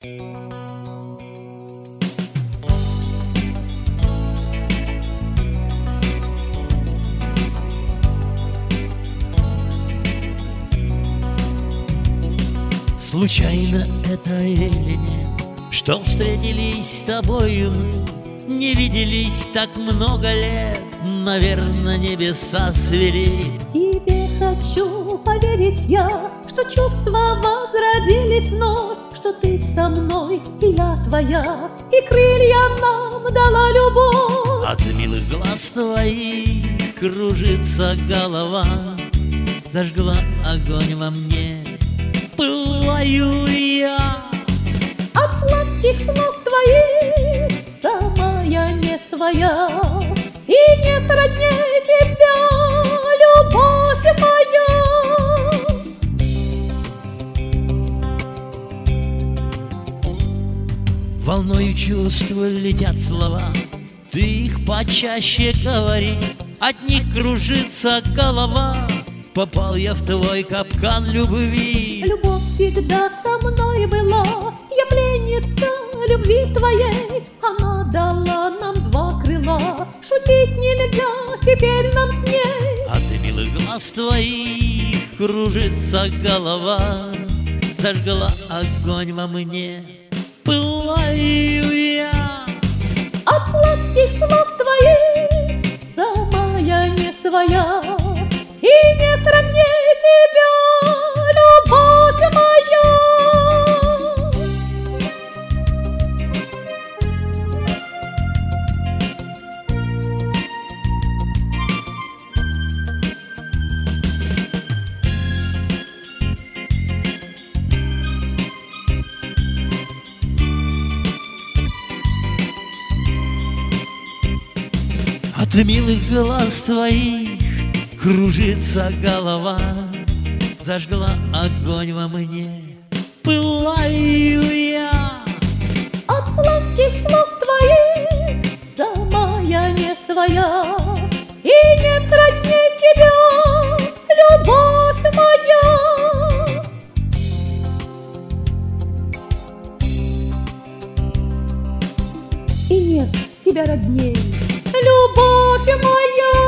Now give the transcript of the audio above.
Случайно это или нет, что встретились с тобою мы? Не виделись так много лет, наверное, небеса свели. Тебе хочу поверить я, что чувства возродились вновь, что ты со мной, и я твоя, и крылья нам дала любовь. От милых глаз твоих кружится голова, зажгла огонь во мне, пылаю я. От сладких слов твоих сама я не своя, и нет родней тебя, любовь моя. Волною чувств летят слова, ты их почаще говори, от них кружится голова. Попал я в твой капкан любви. Любовь всегда со мной была, я пленница любви твоей. Она дала нам два крыла, шутить нельзя теперь нам с ней. От милых глаз твоих кружится голова, зажгла огонь во мне, пылаю я. От сладких слов твоих сама я не своя, и нет родней тебя, любовь моя. От милых глаз твоих кружится голова, зажгла огонь во мне, пылаю я. От сладких слов твоих сама я не своя, и нет родней тебя, любовь моя. И нет тебя родней, любовь моя.